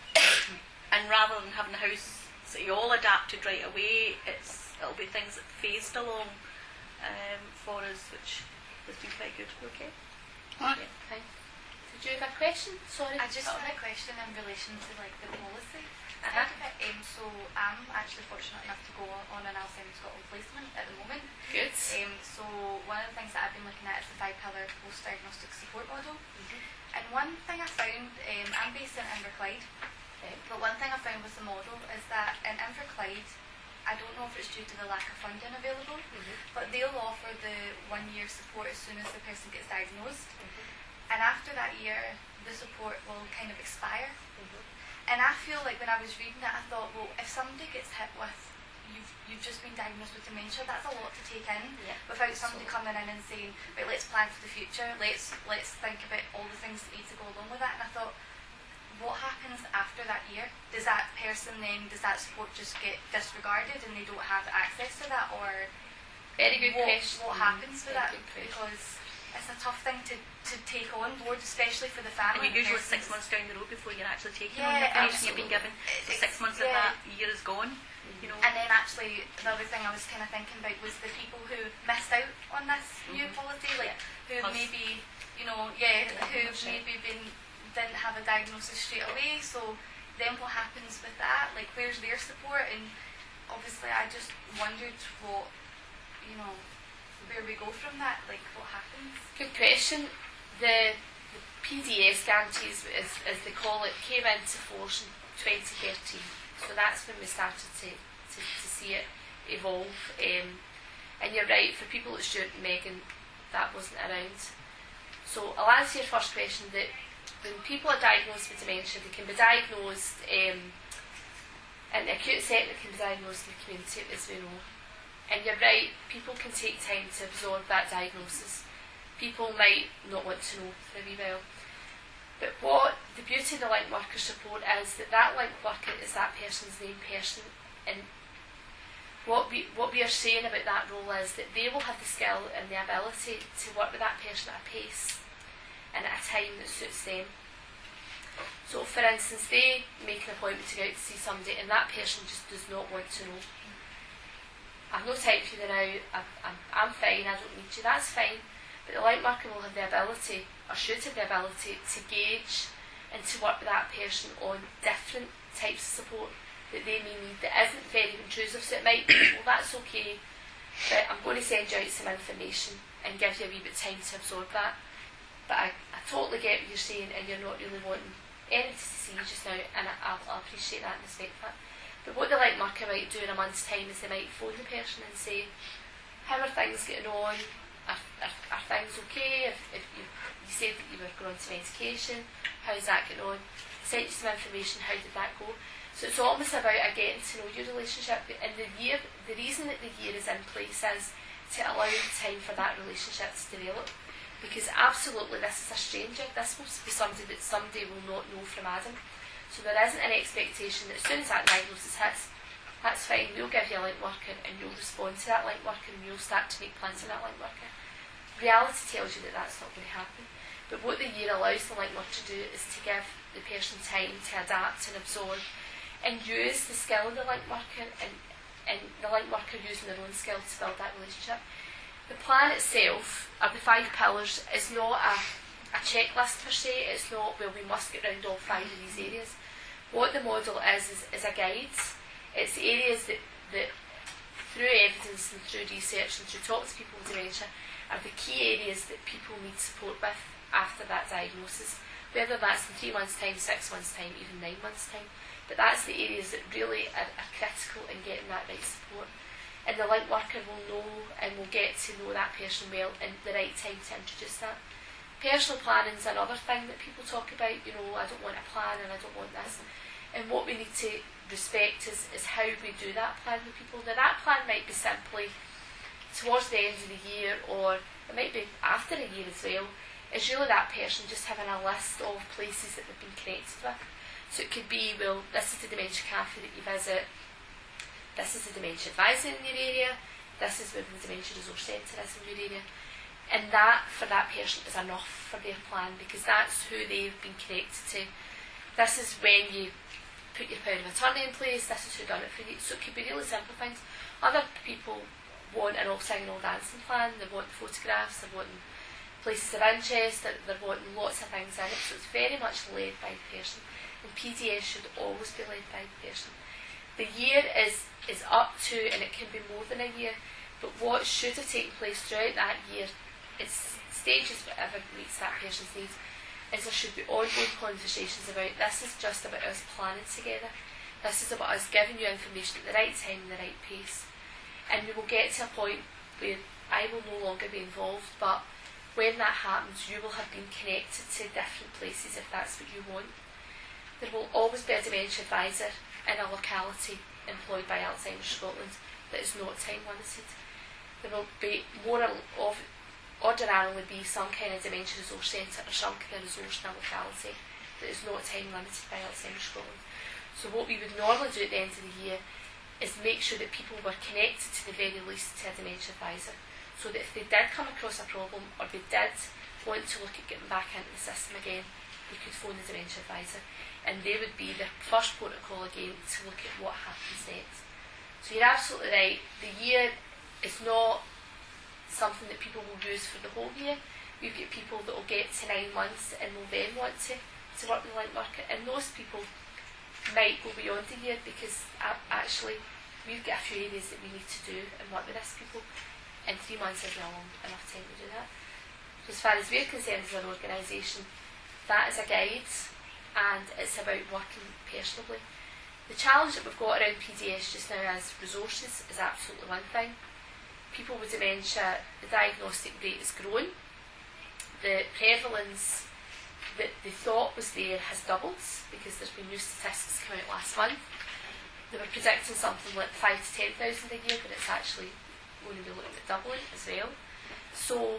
and rather than having the house sort of all adapted right away, it's it'll be things that phased along um, for us, which has been quite good. Okay. Aye. Yeah, fine. Did you have a question? Sorry. I just Oh, had a question in relation to like the policy Uh-huh. side of it. Um, so I'm actually fortunate enough to go on an Alzheimer's Scotland placement at the moment. Good. Um, so one of the things that I've been looking at is the five pillar post diagnostic support model. Mhm. And one thing I found, um, I'm based in Inverclyde, Right. but one thing I found with the model is that in Inverclyde, I don't know if it's due to the lack of funding available, Mhm. but they'll offer the one year support as soon as the person gets diagnosed. Mhm. And after that year, the support will kind of expire. Mhm. And I feel like when I was reading it, I thought, well, if somebody gets hit with, you've, you've just been diagnosed with dementia, that's a lot to take in Yeah. without somebody So- coming in and saying, right, let's plan for the future, let's let's think about all the things that need to go along with that. And I thought, what happens after that year? Does that person then, does that support just get disregarded and they don't have access to that? Or Very good what, question. what happens with Very that? good question. Because it's a tough thing to, to take on board, especially for the And family. you're usually person. six months down the road before you're actually taking Yeah, on the information you've been absolutely. given. So It's- six months of yeah. that year is gone. You know. And then actually, the other thing I was kind of thinking about was the people who missed out on this new Mhm. policy, like who have Us. maybe, you know, yeah, Yeah, who've that's right. maybe been didn't have a diagnosis straight away. So then what happens with that? Like, where's their support? And obviously, I just wondered what, you know, where we go from that. Like, what happens? Good question. The, the P D S guarantees, as, as they call it, came into force in twenty thirteen. So that's when we started to, to, to see it evolve. Um, and you're right, for people like Stuart and Megan, that wasn't around. So I'll answer your first question, that when people are diagnosed with dementia, they can be diagnosed um, in the acute setting, they can be diagnosed in the community, as we know. And you're right, people can take time to absorb that diagnosis. People might not want to know for a wee while. But what the beauty of the link worker support is that that link worker is that person's named person, and what we what we are saying about that role is that they will have the skill and the ability to work with that person at a pace and at a time that suits them. So for instance, they make an appointment to go out to see somebody and that person just does not want to know. I've no time for you now, I'm, I'm, I'm fine, I don't need you, that's fine. But the link worker will have the ability, or should have the ability, to gauge and to work with that person on different types of support that they may need that isn't very intrusive. So it might be, well, that's okay, but I'm going to send you out some information and give you a wee bit of time to absorb that. But I, I totally get what you're saying, and you're not really wanting anything to see you just now, and I, I'll, I'll appreciate that and respect that. But what the link worker might do in a month's time is they might phone the person and say, how are things getting on? Are, are, are things okay? If, if you, you said that you were going on to medication, how's that getting on? Sent you some information, how did that go? So it's almost about a getting to know your relationship, and the year, the reason that the year is in place is to allow time for that relationship to develop. Because absolutely this is a stranger, this will be somebody that somebody will not know from Adam. So there isn't an expectation that as soon as that diagnosis hits, that's fine, we'll give you a link worker and you'll respond to that link worker and you'll start to make plans for that link worker. Reality tells you that that's not going to happen. But what the year allows the link worker to do is to give the person time to adapt and absorb and use the skill of the link worker and, and the link worker using their own skill to build that relationship. The plan itself, or the five pillars, is not a, a checklist per se. It's not, well, we must get round all five of these areas. What the model is, is, is a guide. It's areas that, that, through evidence and through research and through talking to people with dementia, are the key areas that people need support with after that diagnosis. Whether that's in three months' time, six months' time, even nine months' time. But that's the areas that really are, are critical in getting that right support. And the link worker will know and will get to know that person well in the right time to introduce that. Personal planning is another thing that people talk about. You know, I don't want a plan and I don't want this. And what we need to respect is, is how we do that plan with people. Now that plan might be simply towards the end of the year, or it might be after a year as well. Is really that person just having a list of places that they've been connected with. So it could be, well, this is the dementia cafe that you visit, this is the dementia advisor in your area, this is where the dementia resource centre is in your area. And that, for that person, is enough for their plan, because that's who they've been connected to. This is when you put your power of attorney in place, this is who done it for you. So it could be really simple things. Other people want an all singing, all dancing plan, they want photographs, they're wanting places of interest, they're, they're wanting lots of things in it, so it's very much led by the person, and P D S should always be led by the person. The year is, is up to, and it can be more than a year, but what should have taken place throughout that year, it's stages whatever meets that person's needs, is there should be ongoing conversations about this is just about us planning together, this is about us giving you information at the right time and the right pace, and we will get to a point where I will no longer be involved, but when that happens you will have been connected to different places if that's what you want. There will always be a dementia advisor in a locality employed by Alzheimer's Scotland that is not time limited. There will be more of ordinarily be some kind of dementia resource centre or some kind of resource in a locality that is not time limited by Alzheimer's Scotland. So what we would normally do at the end of the year is make sure that people were connected to the very least to a dementia advisor, so that if they did come across a problem or they did want to look at getting back into the system again, they could phone the dementia advisor, and they would be the first protocol again to look at what happens next. So you're absolutely right, the year is not something that people will use for the whole year. We've got people that will get to nine months and will then want to, to work in the link worker, and those people might go beyond the year because uh, actually we've got a few areas that we need to do and work with this people, and three months is not long enough time to do that. So as far as we're concerned as an organisation, that is a guide and it's about working personally. The challenge that we've got around P D S just now as resources is absolutely one thing. People with dementia, the diagnostic rate is growing. The prevalence that they thought was there has doubled because there's been new statistics come out last month. They were predicting something like five to ten thousand a year, but it's actually going to be looking at doubling as well. So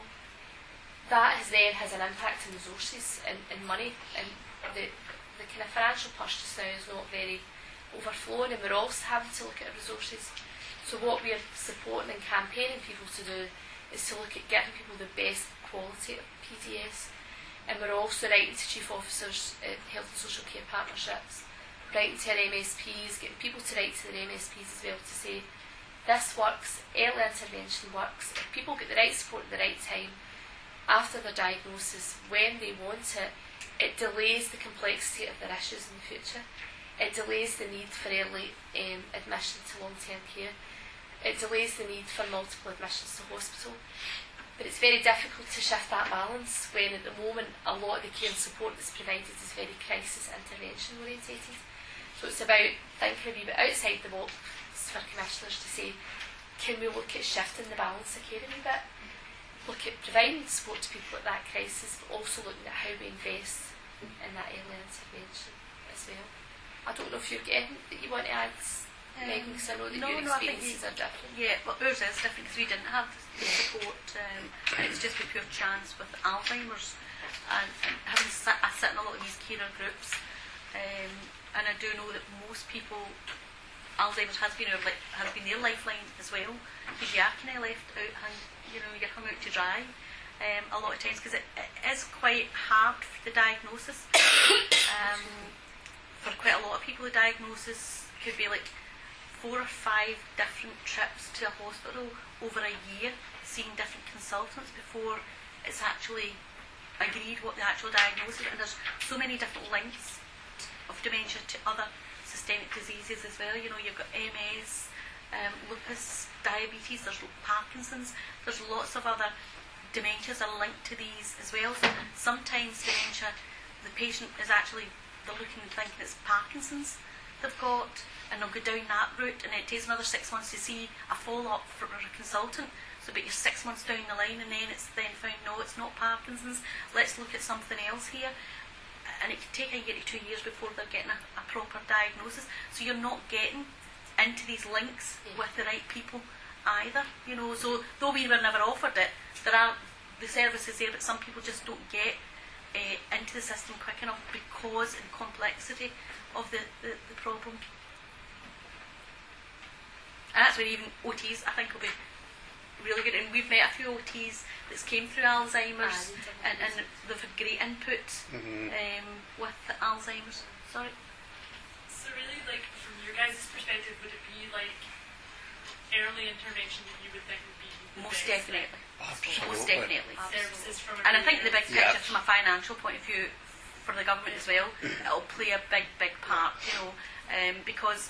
that has then has an impact on resources and, and money, and the, the kind of financial purse just now is not very overflowing, and we're also having to look at our resources. So what we are supporting and campaigning people to do is to look at giving people the best quality of P D S, and we're also writing to chief officers at health and social care partnerships, writing to our M S Ps, getting people to write to their M S Ps as well to say this works, early intervention works, if people get the right support at the right time after their diagnosis when they want it, it delays the complexity of their issues in the future. It delays the need for early um, admission to long-term care. It delays the need for multiple admissions to hospital. But it's very difficult to shift that balance when at the moment a lot of the care and support that's provided is very crisis intervention orientated. So it's about thinking a wee bit outside the box for commissioners to say, can we look at shifting the balance of care a wee bit? Look at providing support to people at that crisis, but also looking at how we invest in that early intervention as well. I don't know if you're getting that you want to add, um, Megan, because I know that no, your no, experiences you, are different. Yeah, well, ours is different because we didn't have the support. Um, and it's just a pure chance with Alzheimer's, and, and having sit, I sit in a lot of these carer groups, um, and I do know that most people, Alzheimer's has been our, has been their lifeline as well, because you are kind of left out, and you know you're hung out to dry. Um, a lot of times because it, it is quite hard for the diagnosis. Um, for quite a lot of people, the diagnosis could be like four or five different trips to a hospital over a year, seeing different consultants before it's actually agreed what the actual diagnosis is. And there's so many different links of dementia to other systemic diseases as well. You know, you've got M S, um, lupus, diabetes, there's Parkinson's, there's lots of other dementias are linked to these as well. So sometimes dementia, the patient is actually, they're looking and thinking it's Parkinson's they've got, and they'll go down that route, and it takes another six months to see a follow-up from a consultant. So but you're six months down the line, and then it's then found, no, it's not Parkinson's, let's look at something else here. And it can take a year to two years before they're getting a, a proper diagnosis. So you're not getting into these links with the right people either, you know. So though we were never offered it, there are the services there, but some people just don't get uh, into the system quick enough because of the complexity of the, the, the problem. And that's where even O Ts, I think, will be really good. And we've met a few O Ts that came through Alzheimer's, ah, and, and they've had great input mm-hmm. um, with the Alzheimer's. Sorry. So really, like, from your guys' perspective, would it be like early intervention that you would think would be the Most best thing? definitely. Absolutely. Most definitely. Services from a And I think the big Yeah. picture from a financial point of view for the government as well, it'll play a big, big part, you know, um, because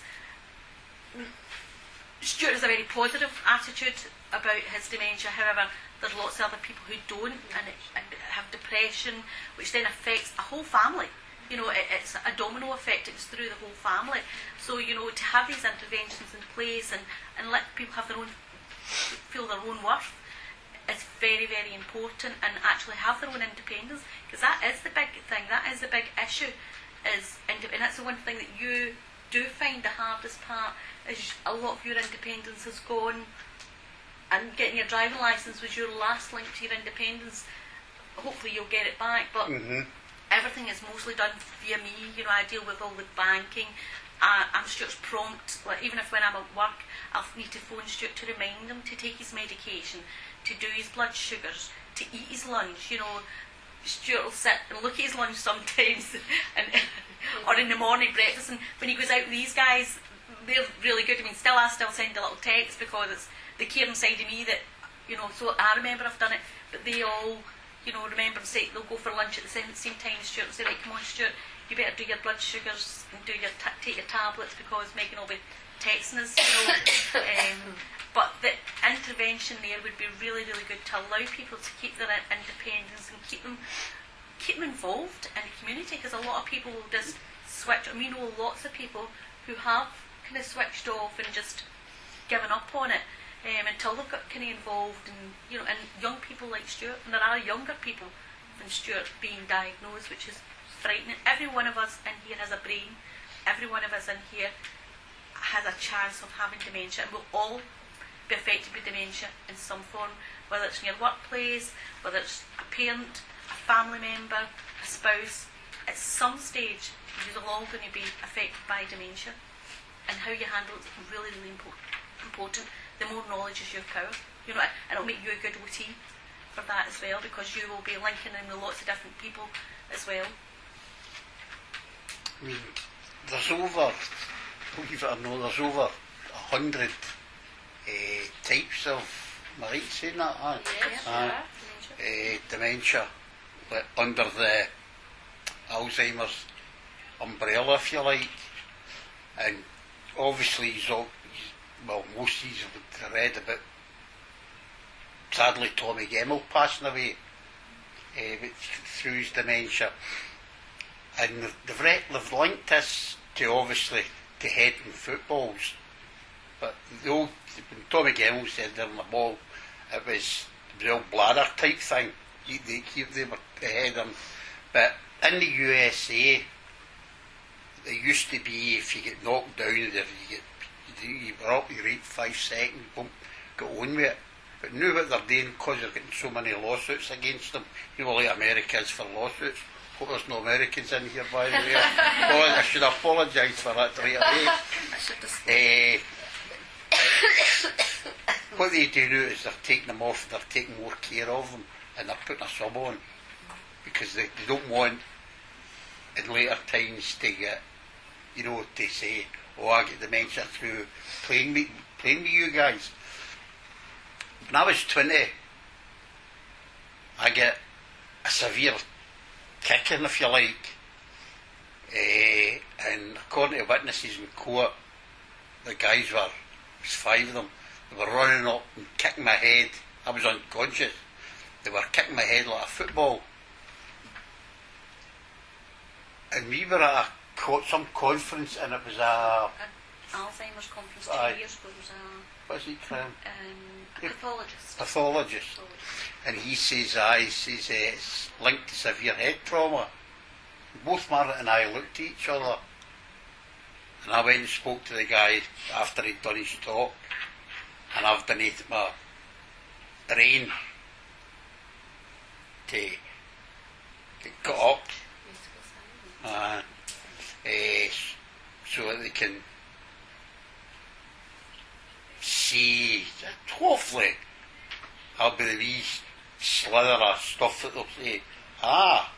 Stuart has a very positive attitude about his dementia. However, there's lots of other people who don't and, it, and have depression, which then affects a whole family. You know, it, it's a domino effect. It's through the whole family. So, you know, to have these interventions in place and, and let people have their own, feel their own worth, is very, very important, and actually have their own independence, because that is the big thing, that is the big issue, is, and that's the one thing that you do find the hardest part, is a lot of your independence has gone, and getting your driving licence was your last link to your independence. Hopefully you'll get it back, but Mm-hmm. everything is mostly done via me. You know, I deal with all the banking. Uh, I'm Stuart's prompt. Like, even if when I'm at work, I'll need to phone Stuart to remind him to take his medication, to do his blood sugars, to eat his lunch. You know, Stuart will sit and look at his lunch sometimes, and or in the morning breakfast. And when he goes out with these guys, they're really good. I mean, still I still send a little text because it's the caring side of me that, you know. So I remember I've done it, but they all, you know, remember and say they'll go for lunch at the same, same time as Stuart and say, right, come on, Stuart, you better do your blood sugars and do your ta- take your tablets because Megan will be texting us, you know. um, but the intervention there would be really, really good to allow people to keep their independence and keep them keep them involved in the community, because a lot of people will just switch. And we know lots of people who have kind of switched off and just given up on it um, until they've got kind of involved, and you know, and young people like Stuart, and there are younger people than Stuart being diagnosed, which is frightening. Every one of us in here has a brain. Every one of us in here has a chance of having dementia, and we'll all be affected by dementia in some form, whether it's in your workplace, whether it's a parent, a family member, a spouse. At some stage, you're all going to be affected by dementia, and how you handle it is really, really important. important. The more knowledge is your power, you know, and it'll make you a good O T for that as well, because you will be linking in with lots of different people as well. I mean, there's over, believe it or not, there's over a hundred uh, types of, am I right in saying that? Aye. Yes, Aye. yeah. Uh, dementia, like, under the Alzheimer's umbrella, if you like. And obviously, he's all, he's, well, most of these have read about, sadly, Tommy Gemmell passing away uh, with- through his dementia. And they've, re- they've linked this to, obviously, to heading footballs. But the old, when Tommy Gemmell said there in the ball, it was the old bladder type thing. You, they, you, they were ahead of him. But in the U S A, it used to be if you get knocked down, you get you were up, you rate five seconds, boom, got on with it. But now what they're doing, because they're getting so many lawsuits against them, you know, like America is for lawsuits. Hope there's no Americans in here, by the way. Oh, I should apologise for that right away. Uh, what they do now is they're taking them off, they're taking more care of them, and they're putting a sub on, because they, they don't want in later times to get, you know, to say, oh, I get dementia through playing with, playing with you guys. When I was twenty, I get a severe kicking, if you like, uh, and according to witnesses in court, the guys were, there was five of them, they were running up and kicking my head. I was unconscious. They were kicking my head like a football. And we were at a co- some conference, and it was a, Alzheimer's conference two Aye. years ago. There was a, what's he called? um, a pathologist. Pathologist. Pathologist. And he says, aye, he says uh, it's linked to severe head trauma. Both Margaret and I looked at each other, and I went and spoke to the guy after he'd done his talk, and I've donated my brain to get cut up, uh, uh, so that they can see, hopefully, I'll be the wee slither of stuff that they'll say, ah,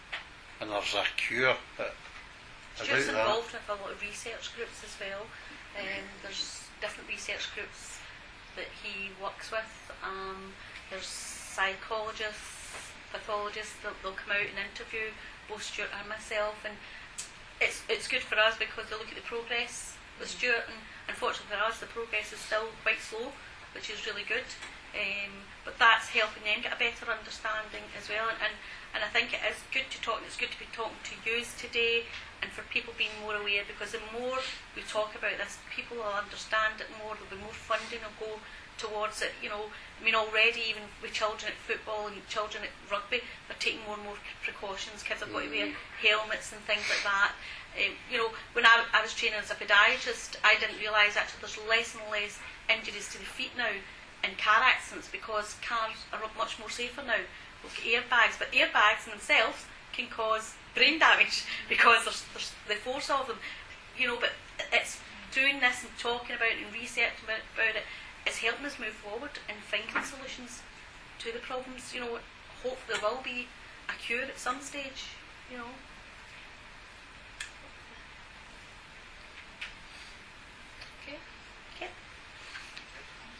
and there's a cure, but Stuart's about that. involved with a lot of research groups as well, Um, there's different research groups that he works with. Um, there's psychologists, pathologists that they'll come out and interview both Stuart and myself, and it's it's good for us because they look at the progress with Stuart, and unfortunately for us the progress is still quite slow, which is really good. Um, but that's helping them get a better understanding as well, and, and, and I think it is good to talk, it's good to be talking to yous today, and for people being more aware, because the more we talk about this, people will understand it more, there'll be more funding will go towards it, you know. I mean, already even with children at football and children at rugby, they're taking more and more precautions. Kids have got to wear helmets and things like that. Um, you know, when I, I was training as a podiatrist, I didn't realise actually there's less and less injuries to the feet now in car accidents because cars are much more safer now. We've got airbags, but airbags in themselves can cause brain damage because there's, there's the force of them. You know, but it's doing this and talking about it and researching about, about it is helping us move forward and finding solutions to the problems. You know, hopefully there will be a cure at some stage. You know.